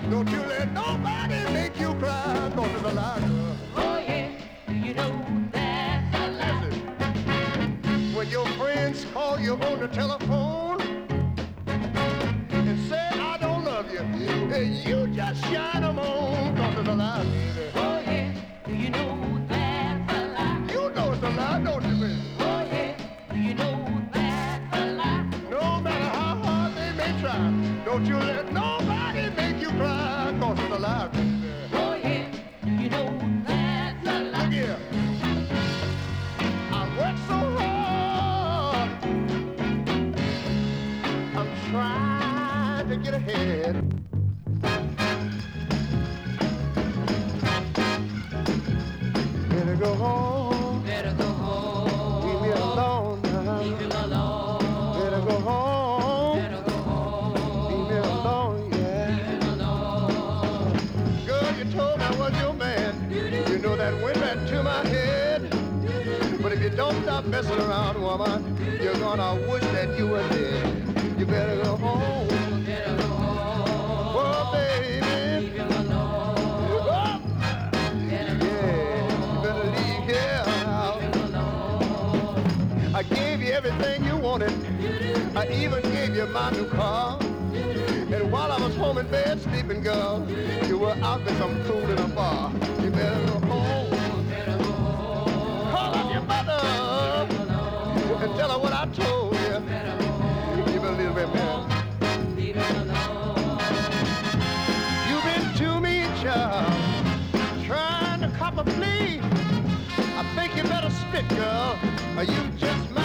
Don't you let nobody make you cry, 'cause it's a lie, girl. Oh yeah, do you know that's a lie? Listen, when your friends call you on the telephone and say I don't love you, you just shine them on, 'cause it's a lie, baby. Oh yeah, do you know that's a lie? You know it's a lie, don't you, baby? Oh yeah, do you know that's a lie? No matter how hard they may try, don't you let nobody make you cry, 'cause it's a lie, baby. Oh yeah, do you know that's a lie? Look here. I work so hard. I'm trying to get ahead. Better go home. Better go home. Leave me alone now. Leave him alone. Better go home. Better go home. Leave me alone, yeah. Leave him alone. Girl, you told me I was your man. You know that went right to my head. But if you don't stop messing around, woman, you're gonna wish that you were dead. You better go home. Better go home. Oh, baby. Leave him alone. Oh, Better go yeah. You better leave here now. Leave him alone. I gave you everything you wanted. I even gave you my new car. And while I was home in bed sleeping, girl, you were out with some fool in a bar. You better go home. Better go home. Call up your mother and tell her what I told you. Better go home. You better leave it, man. Leave him alone. You've been to me, child, trying to cop a flea. I think you better spit, girl, or you just might